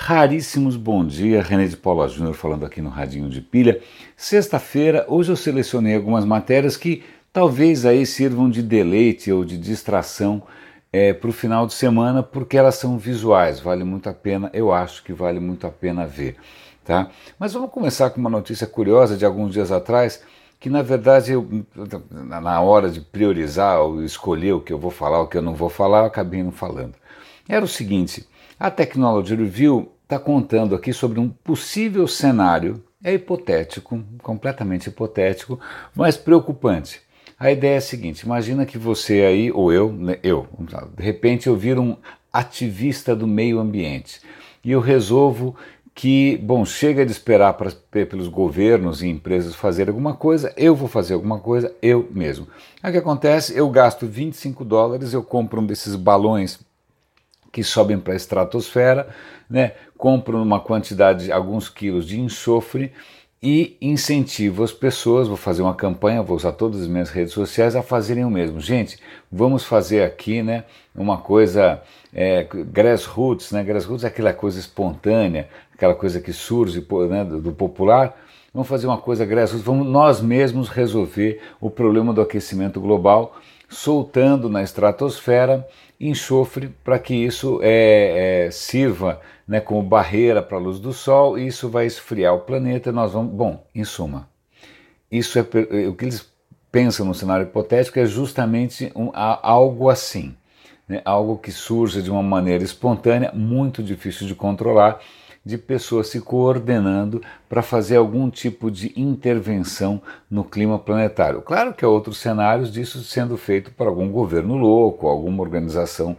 Raríssimos bom dia, René de Paula Júnior falando aqui no Radinho de Pilha. Sexta-feira, hoje eu selecionei algumas matérias que talvez aí sirvam de deleite ou de distração para o final de semana, porque elas são visuais, vale muito a pena, eu acho que vale muito a pena ver. Tá? Mas vamos começar com uma notícia curiosa de alguns dias atrás, que na verdade na hora de priorizar ou escolher o que eu vou falar, o que eu não vou falar, eu acabei não falando. Era o seguinte: a Technology Review está contando aqui sobre um possível cenário, é hipotético, completamente hipotético, mas preocupante. A ideia é a seguinte: imagina que você aí, ou eu, né, de repente eu viro um ativista do meio ambiente e eu resolvo que, bom, chega de esperar pelos governos e empresas fazerem alguma coisa, eu vou fazer alguma coisa eu mesmo. Aí o que acontece? Eu gasto $25, eu compro um desses balões que sobem para a estratosfera, né? Compro uma quantidade, alguns quilos de enxofre e incentivo as pessoas, vou fazer uma campanha, vou usar todas as minhas redes sociais a fazerem o mesmo. Gente, vamos fazer aqui, né, uma coisa grassroots, né? Grassroots é aquela coisa espontânea, aquela coisa que surge, né, do popular. Vamos fazer uma coisa grassroots, vamos nós mesmos resolver o problema do aquecimento global, soltando na estratosfera enxofre para que isso sirva, né, como barreira para a luz do sol, e isso vai esfriar o planeta e nós vamos... Bom, em suma, isso é o que eles pensam no cenário hipotético é justamente algo assim, né, algo que surge de uma maneira espontânea, muito difícil de controlar, de pessoas se coordenando para fazer algum tipo de intervenção no clima planetário. Claro que há outros cenários disso sendo feito por algum governo louco, alguma organização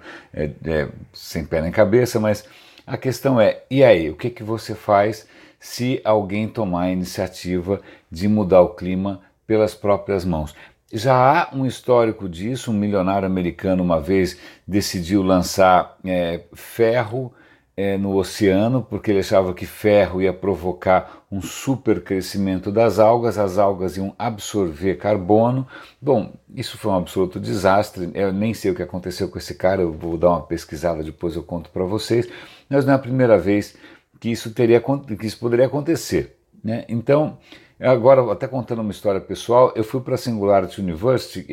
sem pé nem cabeça, mas a questão é, e aí, o que você faz se alguém tomar a iniciativa de mudar o clima pelas próprias mãos? Já há um histórico disso, um milionário americano uma vez decidiu lançar ferro no oceano, porque ele achava que ferro ia provocar um supercrescimento das algas, as algas iam absorver carbono. Bom, isso foi um absoluto desastre, eu nem sei o que aconteceu com esse cara, eu vou dar uma pesquisada, depois eu conto para vocês, mas não é a primeira vez que isso poderia acontecer, né? Então, agora, até contando uma história pessoal, eu fui para a Singularity University,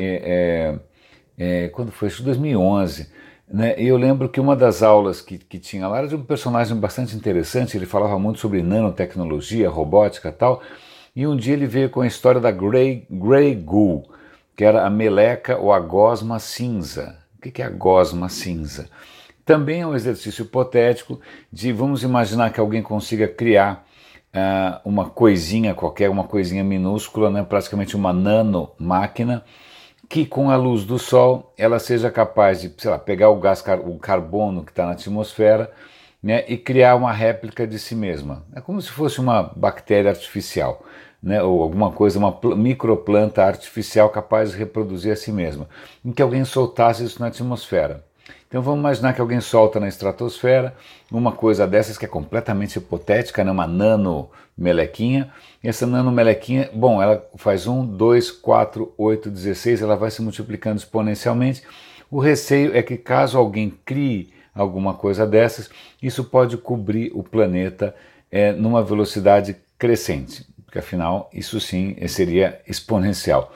quando foi? Isso, 2011, né? E eu lembro que uma das aulas que tinha lá era de um personagem bastante interessante, ele falava muito sobre nanotecnologia, robótica e tal, e um dia ele veio com a história da Grey Goo, que era a meleca ou a gosma cinza. O que é a gosma cinza? Também é um exercício hipotético de, vamos imaginar que alguém consiga criar uma coisinha qualquer, uma coisinha minúscula, né, praticamente uma nanomáquina, que com a luz do sol ela seja capaz de, sei lá, pegar o carbono que está na atmosfera, né, e criar uma réplica de si mesma. É como se fosse uma bactéria artificial, né, ou alguma coisa, uma microplanta artificial capaz de reproduzir a si mesma, em que alguém soltasse isso na atmosfera. Então vamos imaginar que alguém solta na estratosfera uma coisa dessas que é completamente hipotética, né? Uma nanomelequinha. E essa nanomelequinha, bom, ela faz 1, 2, 4, 8, 16, ela vai se multiplicando exponencialmente. O receio é que caso alguém crie alguma coisa dessas, isso pode cobrir o planeta numa velocidade crescente, porque afinal isso sim seria exponencial.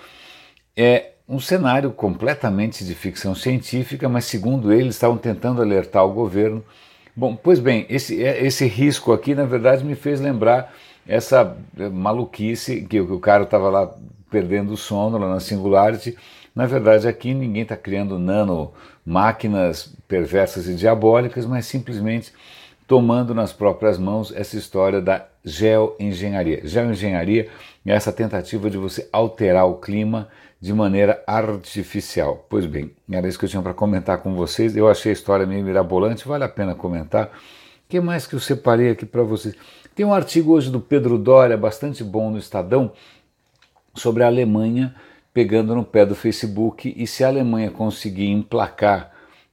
Um cenário completamente de ficção científica, mas segundo eles estavam tentando alertar o governo. Bom, pois bem, esse risco aqui na verdade me fez lembrar essa maluquice que o cara estava lá perdendo o sono lá na Singularity. Na verdade aqui ninguém está criando nanomáquinas perversas e diabólicas, mas simplesmente tomando nas próprias mãos essa história da geoengenharia. Geoengenharia é essa tentativa de você alterar o clima de maneira artificial. Pois bem, era isso que eu tinha para comentar com vocês. Eu achei a história meio mirabolante, vale a pena comentar. O que mais que eu separei aqui para vocês? Tem um artigo hoje do Pedro Doria, bastante bom, no Estadão, sobre a Alemanha pegando no pé do Facebook, e se a Alemanha conseguir emplacar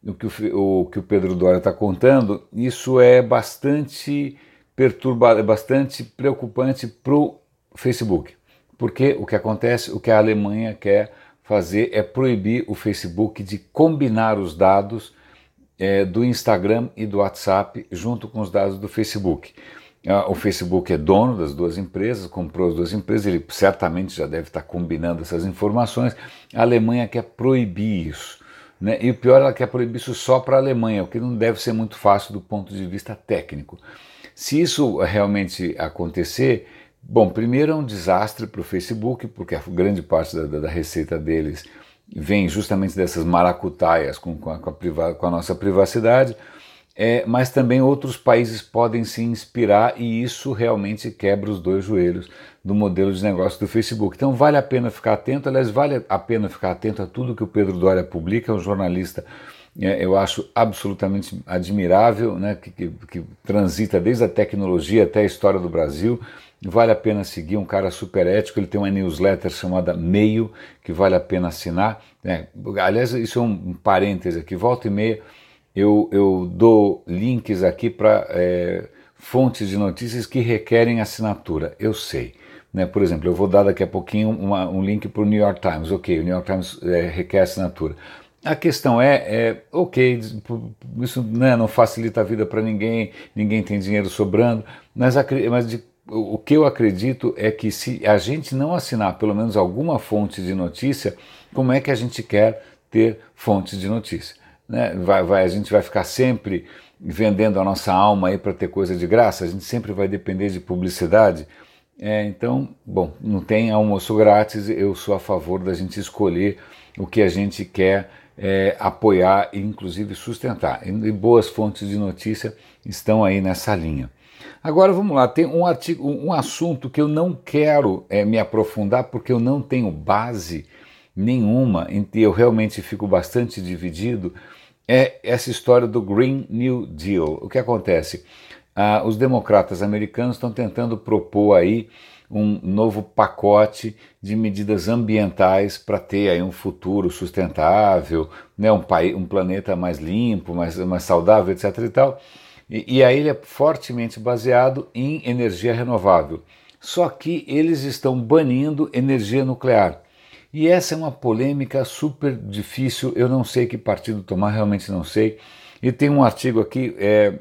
o que o Pedro Doria está contando, isso é bastante perturbador, é bastante preocupante para o Facebook. Porque o que acontece, o que a Alemanha quer fazer é proibir o Facebook de combinar os dados do Instagram e do WhatsApp junto com os dados do Facebook. O Facebook é dono das duas empresas, comprou as duas empresas, ele certamente já deve estar combinando essas informações. A Alemanha quer proibir isso, né? E o pior, ela quer proibir isso só para a Alemanha, o que não deve ser muito fácil do ponto de vista técnico. Se isso realmente acontecer, bom, primeiro é um desastre para o Facebook, porque a grande parte da receita deles vem justamente dessas maracutaias com a nossa privacidade, mas também outros países podem se inspirar e isso realmente quebra os dois joelhos do modelo de negócio do Facebook. Então vale a pena ficar atento, aliás, vale a pena ficar atento a tudo que o Pedro Doria publica, é um jornalista, eu acho absolutamente admirável, né, que transita desde a tecnologia até a história do Brasil. Vale a pena seguir, um cara super ético, ele tem uma newsletter chamada Meio, que vale a pena assinar. Aliás, isso é um parêntese aqui, volta e meia, eu dou links aqui para fontes de notícias que requerem assinatura, eu sei. Né? Por exemplo, eu vou dar daqui a pouquinho um link para o New York Times, ok, o New York Times requer assinatura. A questão ok, isso, né, não facilita a vida para ninguém, ninguém tem dinheiro sobrando, mas o que eu acredito é que se a gente não assinar pelo menos alguma fonte de notícia, como é que a gente quer ter fontes de notícia? Né? A gente vai ficar sempre vendendo a nossa alma aí para ter coisa de graça? A gente sempre vai depender de publicidade? Então, bom, não tem almoço grátis, eu sou a favor da gente escolher o que a gente quer apoiar e inclusive sustentar. E boas fontes de notícia estão aí nessa linha. Agora vamos lá, tem um assunto que eu não quero me aprofundar porque eu não tenho base nenhuma, e eu realmente fico bastante dividido, é essa história do Green New Deal. O que acontece? Os democratas americanos estão tentando propor aí um novo pacote de medidas ambientais para ter aí um futuro sustentável, né, um planeta mais limpo, mais saudável, etc. e tal. E aí ele é fortemente baseado em energia renovável. Só que eles estão banindo energia nuclear. E essa é uma polêmica super difícil, eu não sei que partido tomar, realmente não sei. E tem um artigo aqui,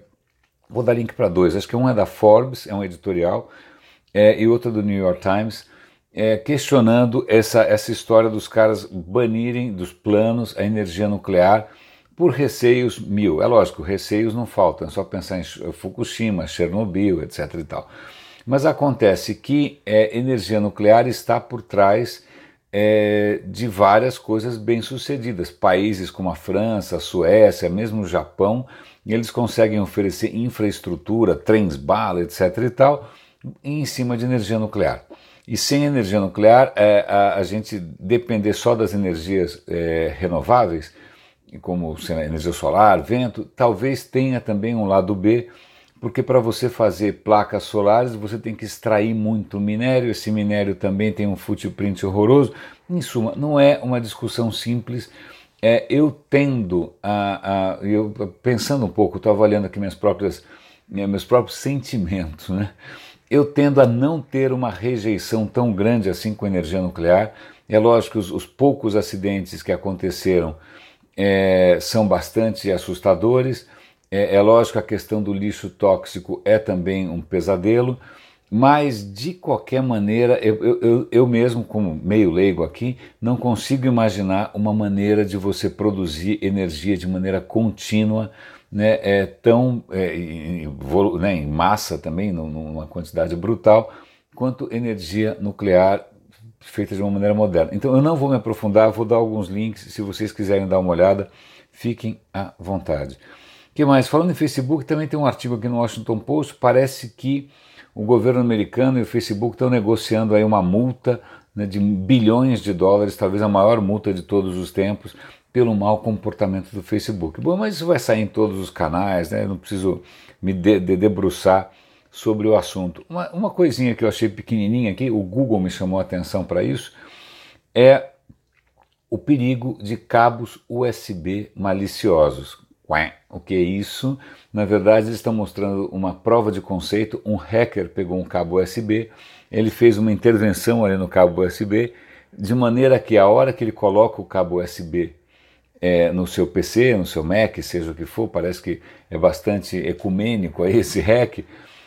vou dar link para dois, acho que um é da Forbes, é um editorial, e outro do New York Times, questionando essa história dos caras banirem dos planos a energia nuclear por receios mil. É lógico, receios não faltam, é só pensar em Fukushima, Chernobyl, etc. e tal. Mas acontece que energia nuclear está por trás de várias coisas bem-sucedidas. Países como a França, a Suécia, mesmo o Japão, eles conseguem oferecer infraestrutura, trens-bala, etc. e tal, em cima de energia nuclear. E sem energia nuclear, a gente depender só das energias renováveis, como energia solar, vento, talvez tenha também um lado B, porque para você fazer placas solares você tem que extrair muito minério, esse minério também tem um footprint horroroso. Em suma, não é uma discussão simples. Eu tendo pensando um pouco, estou avaliando aqui meus próprios sentimentos, né? Eu tendo a não ter uma rejeição tão grande assim com energia nuclear. É lógico que os poucos acidentes que aconteceram são bastante assustadores. É lógico que a questão do lixo tóxico é também um pesadelo, mas de qualquer maneira, eu mesmo, como meio leigo aqui, não consigo imaginar uma maneira de você produzir energia de maneira contínua, né, em massa também, numa quantidade brutal, quanto energia nuclear feita de uma maneira moderna. Então eu não vou me aprofundar, vou dar alguns links, se vocês quiserem dar uma olhada, fiquem à vontade. O que mais? Falando em Facebook, também tem um artigo aqui no Washington Post, parece que o governo americano e o Facebook estão negociando aí uma multa, né, de bilhões de dólares, talvez a maior multa de todos os tempos, pelo mau comportamento do Facebook. Bom, mas isso vai sair em todos os canais, né? Eu não preciso me debruçar sobre o assunto. Uma coisinha que eu achei pequenininha aqui, o Google me chamou a atenção para isso, é o perigo de cabos USB maliciosos. O que é isso? Na verdade, eles estão mostrando uma prova de conceito. Um hacker pegou um cabo USB, ele fez uma intervenção ali no cabo USB, de maneira que a hora que ele coloca o cabo USB no seu PC, no seu Mac, seja o que for, parece que é bastante ecumênico aí esse hack.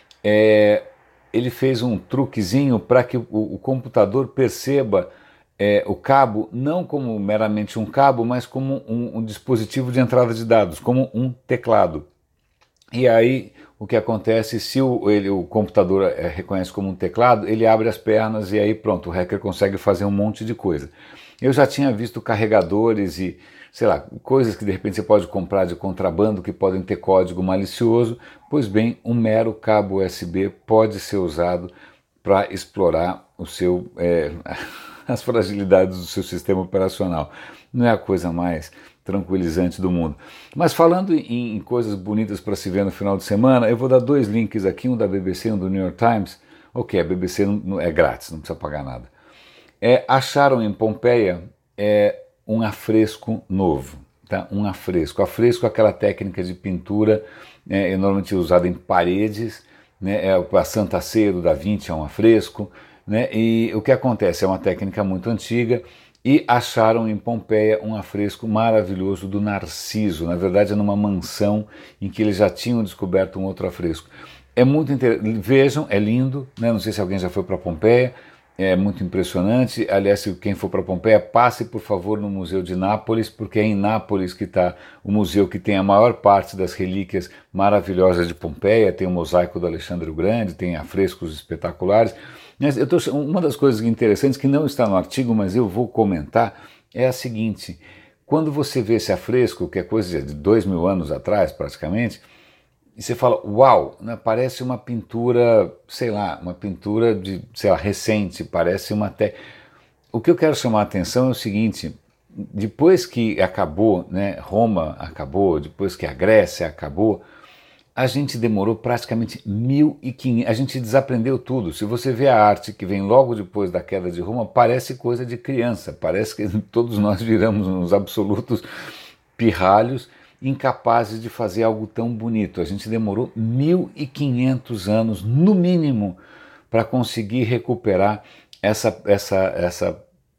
Ele fez um truquezinho para que o computador perceba o cabo não como meramente um cabo, mas como um dispositivo de entrada de dados, como um teclado. E aí o que acontece, se o computador reconhece como um teclado, ele abre as pernas e aí pronto, o hacker consegue fazer um monte de coisa. Eu já tinha visto carregadores e, sei lá, coisas que de repente você pode comprar de contrabando que podem ter código malicioso. Pois bem, um mero cabo USB pode ser usado para explorar as fragilidades do seu sistema operacional. Não é a coisa mais tranquilizante do mundo. Mas falando em coisas bonitas para se ver no final de semana, eu vou dar 2 links aqui, um da BBC e um do New York Times. Ok, a BBC não é grátis, não precisa pagar nada. Acharam em Pompeia um afresco novo. Tá? Um afresco. Afresco é aquela técnica de pintura normalmente usada em paredes, né? A Santa Ceia do Da Vinci é um afresco, né? E o que acontece? É uma técnica muito antiga e acharam em Pompeia um afresco maravilhoso do Narciso. Na verdade é numa mansão em que eles já tinham descoberto um outro afresco. É muito interessante, vejam, é lindo, né? Não sei se alguém já foi para Pompeia, é muito impressionante. Aliás, se quem for para Pompeia, passe por favor no Museu de Nápoles, porque é em Nápoles que está o museu que tem a maior parte das relíquias maravilhosas de Pompeia. Tem o mosaico do Alexandre o Grande, tem afrescos espetaculares. Mas uma das coisas interessantes que não está no artigo, mas eu vou comentar, é a seguinte: quando você vê esse afresco, que é coisa de 2000 anos atrás praticamente, e você fala, uau, né, parece uma pintura, sei lá, uma pintura recente, parece O que eu quero chamar a atenção é o seguinte: depois que acabou, né, Roma acabou, depois que a Grécia acabou, a gente demorou praticamente 1500, a gente desaprendeu tudo. Se você vê a arte que vem logo depois da queda de Roma, parece coisa de criança, parece que todos nós viramos uns absolutos pirralhos, incapazes de fazer algo tão bonito. A gente demorou 1500 anos, no mínimo, para conseguir recuperar essa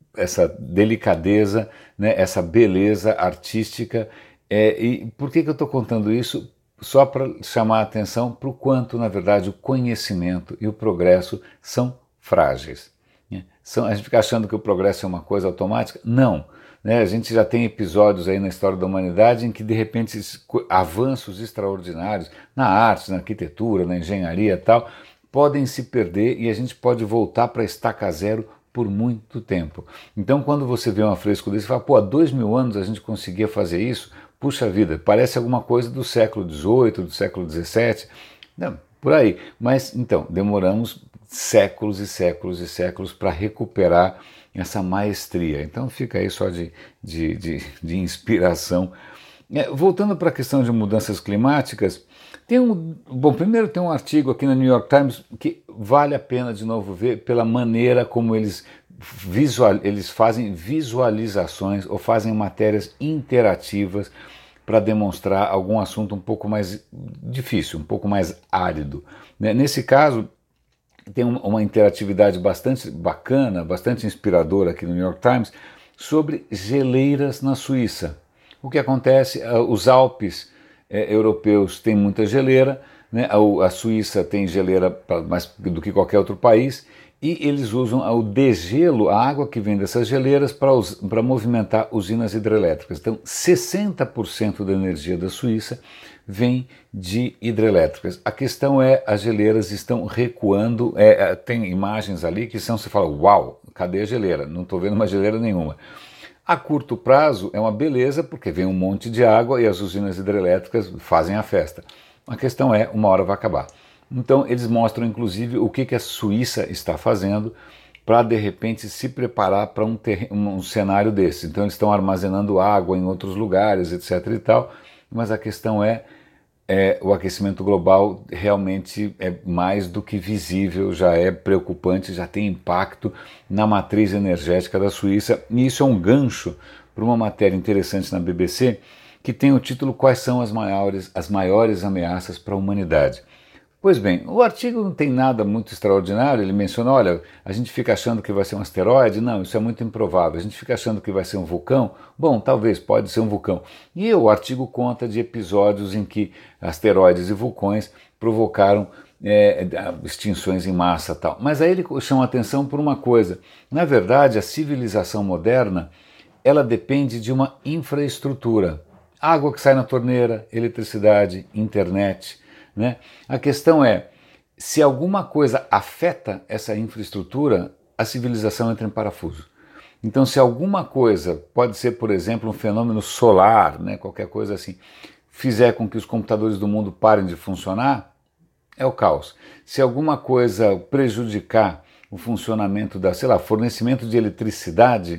delicadeza, né, essa beleza artística. E por que eu estou contando isso? Só para chamar a atenção para o quanto, na verdade, o conhecimento e o progresso são frágeis. Né? A gente fica achando que o progresso é uma coisa automática? Não. Né? A gente já tem episódios aí na história da humanidade em que, de repente, avanços extraordinários na arte, na arquitetura, na engenharia e tal, podem se perder e a gente pode voltar para a estaca zero por muito tempo. Então, quando você vê um afresco desse, você fala, pô, há 2000 anos a gente conseguia fazer isso? Puxa vida, parece alguma coisa do século XVIII, do século XVII, não, por aí. Mas, então, demoramos séculos e séculos e séculos para recuperar essa maestria. Então fica aí só de inspiração. Voltando para a questão de mudanças climáticas, primeiro tem um artigo aqui no New York Times que vale a pena de novo ver pela maneira como eles fazem visualizações ou fazem matérias interativas para demonstrar algum assunto um pouco mais difícil, um pouco mais árido. Nesse caso, tem uma interatividade bastante bacana, bastante inspiradora aqui no New York Times, sobre geleiras na Suíça. O que acontece? Os Alpes europeus têm muita geleira, né? A Suíça tem geleira mais do que qualquer outro país, e eles usam o degelo, a água que vem dessas geleiras, para movimentar usinas hidrelétricas. Então, 60% da energia da Suíça vem de hidrelétricas. A questão as geleiras estão recuando, tem imagens ali que você fala, uau, cadê a geleira? Não estou vendo uma geleira nenhuma. A curto prazo é uma beleza, porque vem um monte de água e as usinas hidrelétricas fazem a festa. A questão uma hora vai acabar. Então eles mostram inclusive o que a Suíça está fazendo para de repente se preparar para um cenário desse. Então eles estão armazenando água em outros lugares, etc. e tal, mas a questão o aquecimento global realmente é mais do que visível, já é preocupante, já tem impacto na matriz energética da Suíça, e isso é um gancho para uma matéria interessante na BBC que tem o título Quais são as maiores ameaças para a humanidade? Pois bem, o artigo não tem nada muito extraordinário, ele menciona, olha, a gente fica achando que vai ser um asteroide, não, isso é muito improvável, a gente fica achando que vai ser um vulcão, bom, talvez, pode ser um vulcão. E o artigo conta de episódios em que asteroides e vulcões provocaram extinções em massa e tal. Mas aí ele chama a atenção por uma coisa, na verdade a civilização moderna, ela depende de uma infraestrutura, água que sai na torneira, eletricidade, internet, né? A questão é, se alguma coisa afeta essa infraestrutura, a civilização entra em parafuso. Então, se alguma coisa, pode ser, por exemplo, um fenômeno solar, né, qualquer coisa assim, fizer com que os computadores do mundo parem de funcionar, é o caos. Se alguma coisa prejudicar o funcionamento da, sei lá, fornecimento de eletricidade,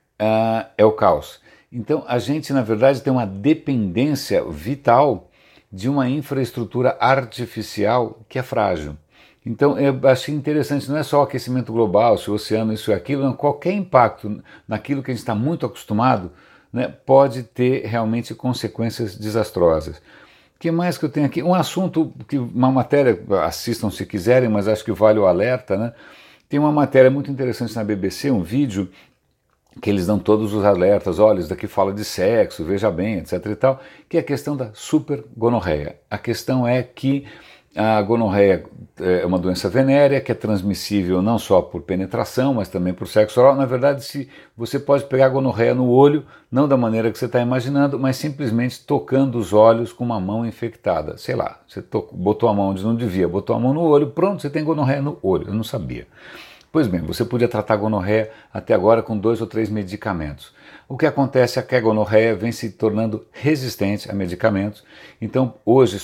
é o caos. Então, a gente, na verdade, tem uma dependência vital de uma infraestrutura artificial que é frágil. Então eu achei interessante, não é só o aquecimento global, se o oceano, isso e aquilo, não, qualquer impacto naquilo que a gente está muito acostumado, né, pode ter realmente consequências desastrosas. O que mais que eu tenho aqui? Um assunto, uma matéria, assistam se quiserem, mas acho que vale o alerta, né? Tem uma matéria muito interessante na BBC, um vídeo que eles dão todos os alertas, olha, isso daqui fala de sexo, veja bem, etc e tal, que é a questão da supergonorreia. A questão é que a gonorreia é uma doença venérea que é transmissível não só por penetração, mas também por sexo oral. Na verdade, se você pode pegar a gonorreia no olho, não da maneira que você está imaginando, mas simplesmente tocando os olhos com uma mão infectada. Sei lá, você botou a mão onde não devia, botou a mão no olho, pronto, você tem gonorreia no olho. Eu não sabia. Pois bem, você podia tratar a gonorreia até agora com 2 ou 3 medicamentos. O que acontece é que a gonorreia vem se tornando resistente a medicamentos. Então hoje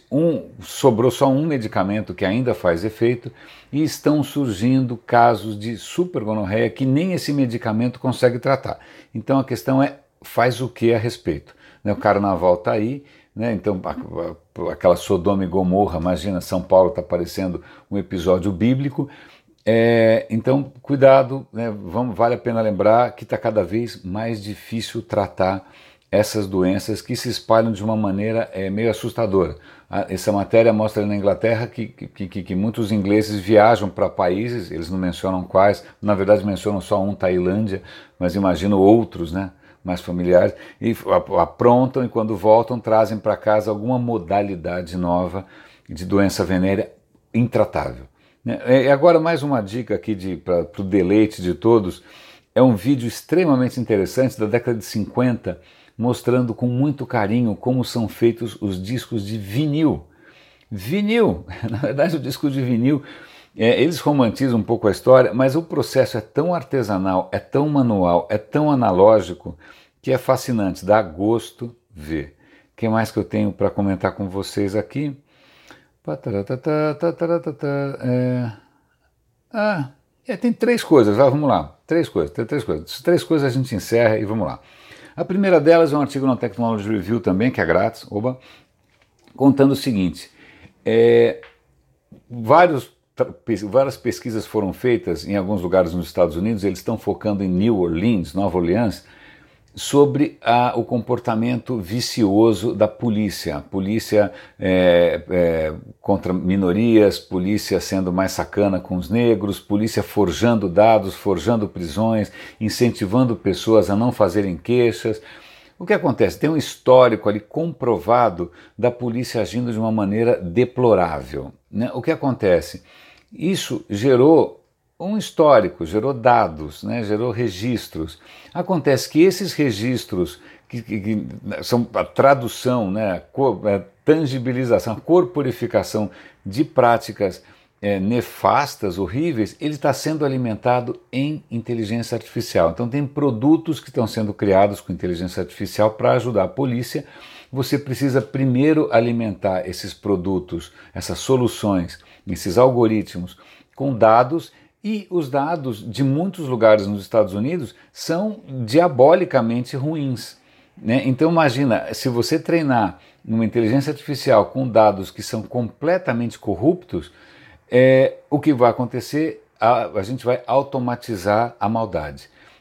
sobrou só um medicamento que ainda faz efeito e estão surgindo casos de supergonorreia que nem esse medicamento consegue tratar. Então a questão é, faz o que a respeito? O carnaval está aí, né? Então aquela Sodoma e Gomorra, imagina, São Paulo está parecendo um episódio bíblico. Então, cuidado, né? Vale a pena lembrar que está cada vez mais difícil tratar essas doenças que se espalham de uma maneira meio assustadora. Essa matéria mostra na Inglaterra que muitos ingleses viajam para países, eles não mencionam quais, na verdade mencionam só um, Tailândia, mas imagino outros, né, mais familiares, e aprontam e quando voltam trazem para casa alguma modalidade nova de doença venérea intratável. E agora mais uma dica aqui para o deleite de todos, é um vídeo extremamente interessante da década de 50, mostrando com muito carinho como são feitos os discos de vinil. Vinil, na verdade o disco de vinil, eles romantizam um pouco a história, mas o processo é tão artesanal, é tão manual, é tão analógico, que é fascinante, dá gosto ver. O que mais que eu tenho para comentar com vocês aqui? Tem 3 coisas, vamos lá, 3 coisas, tem 3 coisas. 3 coisas a gente encerra e vamos lá. A primeira delas é um artigo no Technology Review também, que é grátis, contando o seguinte, várias pesquisas foram feitas em alguns lugares nos Estados Unidos, eles estão focando em New Orleans, Nova Orleans, sobre o comportamento vicioso da polícia. Polícia contra minorias, polícia sendo mais sacana com os negros, polícia forjando dados, forjando prisões, incentivando pessoas a não fazerem queixas. O que acontece? Tem um histórico ali comprovado da polícia agindo de uma maneira deplorável, né? O que acontece? Isso gerou um histórico, gerou dados, né, gerou registros. Acontece que esses registros, que são a tradução, né, a tangibilização, a corporificação de práticas nefastas, horríveis, ele está sendo alimentado em inteligência artificial. Então tem produtos que estão sendo criados com inteligência artificial para ajudar a polícia. Você precisa primeiro alimentar esses produtos, essas soluções, esses algoritmos com dados. E os dados de muitos lugares nos Estados Unidos são diabolicamente ruins, né? Então imagina, se você treinar uma inteligência artificial com dados que são completamente corruptos, o que vai acontecer? A gente vai automatizar a maldade.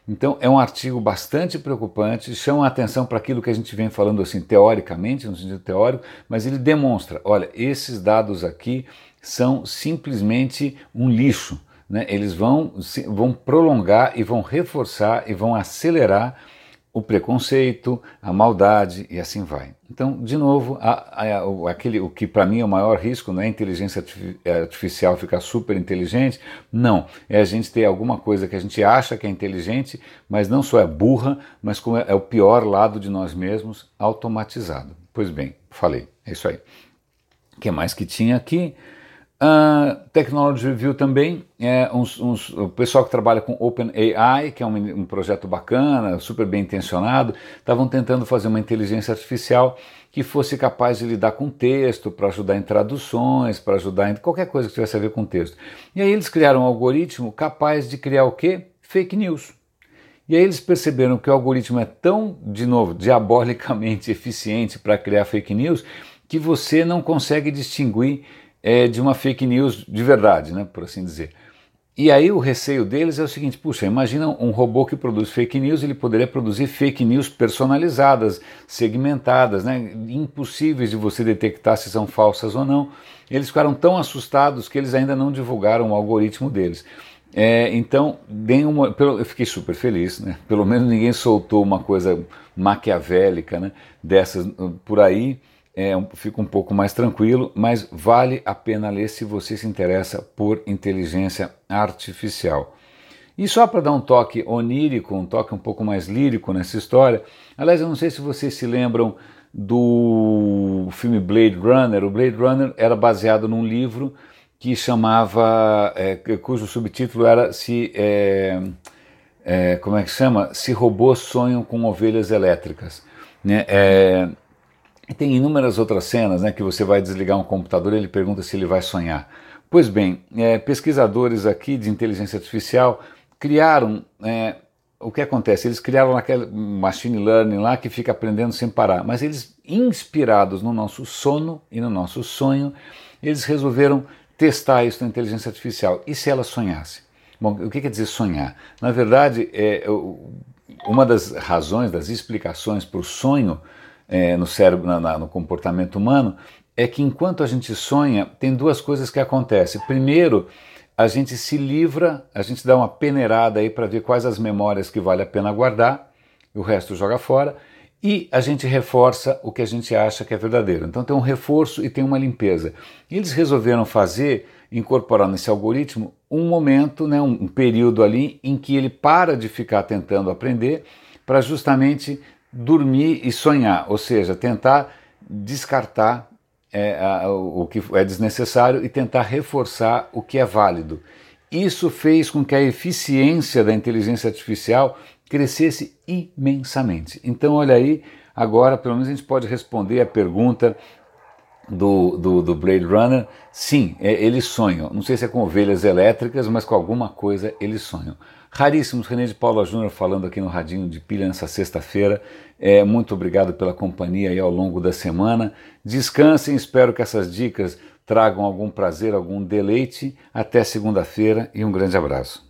Então é um artigo bastante preocupante, chama a atenção para aquilo que a gente vem falando assim teoricamente, no sentido teórico, mas ele demonstra, olha, esses dados aqui são simplesmente um lixo, né? Eles vão prolongar e vão reforçar e vão acelerar o preconceito, a maldade e assim vai. Então, de novo, o que para mim é o maior risco não é a inteligência artificial ficar super inteligente, não, é a gente ter alguma coisa que a gente acha que é inteligente, mas não só é burra, mas como é o pior lado de nós mesmos, automatizado. Pois bem, falei, é isso aí. O que mais que tinha aqui? Technology Review também, o pessoal que trabalha com OpenAI, que é um projeto bacana, super bem intencionado, estavam tentando fazer uma inteligência artificial que fosse capaz de lidar com texto, para ajudar em traduções, para ajudar em qualquer coisa que tivesse a ver com texto. E aí eles criaram um algoritmo capaz de criar o quê? Fake news. E aí eles perceberam que o algoritmo é tão, de novo, diabolicamente eficiente para criar fake news, que você não consegue distinguir de uma fake news de verdade, né, por assim dizer. E aí o receio deles é o seguinte, puxa, imagina um robô que produz fake news, ele poderia produzir fake news personalizadas, segmentadas, né, impossíveis de você detectar se são falsas ou não. Eles ficaram tão assustados que eles ainda não divulgaram o algoritmo deles. Então, eu fiquei super feliz, né? Pelo menos ninguém soltou uma coisa maquiavélica, né, dessas por aí. Fica um pouco mais tranquilo, mas vale a pena ler se você se interessa por inteligência artificial. E só para dar um toque onírico, um toque um pouco mais lírico nessa história, aliás, eu não sei se vocês se lembram do filme Blade Runner. O Blade Runner era baseado num livro que chamava, cujo subtítulo era como é que chama? Se robôs sonham com ovelhas elétricas, né? E tem inúmeras outras cenas, né, que você vai desligar um computador e ele pergunta se ele vai sonhar. Pois bem, pesquisadores aqui de inteligência artificial criaram, o que acontece? Eles criaram aquele machine learning lá que fica aprendendo sem parar, mas eles, inspirados no nosso sono e no nosso sonho, eles resolveram testar isso na inteligência artificial. E se ela sonhasse? Bom, o que quer dizer sonhar? Na verdade, uma das razões, das explicações para o sonho no cérebro, no comportamento humano, é que enquanto a gente sonha, tem duas coisas que acontecem. Primeiro, a gente se livra, a gente dá uma peneirada aí para ver quais as memórias que vale a pena guardar, e o resto joga fora, e a gente reforça o que a gente acha que é verdadeiro. Então tem um reforço e tem uma limpeza. E eles resolveram incorporar nesse algoritmo um momento, né, um período ali em que ele para de ficar tentando aprender para justamente dormir e sonhar, ou seja, tentar descartar o que é desnecessário e tentar reforçar o que é válido. Isso fez com que a eficiência da inteligência artificial crescesse imensamente. Então, olha aí, agora pelo menos a gente pode responder a pergunta do Blade Runner. Sim, eles sonham. Não sei se é com ovelhas elétricas, mas com alguma coisa eles sonham. Raríssimos, René de Paula Júnior falando aqui no Radinho de Pilha nessa sexta-feira. Muito obrigado pela companhia aí ao longo da semana. Descansem, espero que essas dicas tragam algum prazer, algum deleite. Até segunda-feira e um grande abraço.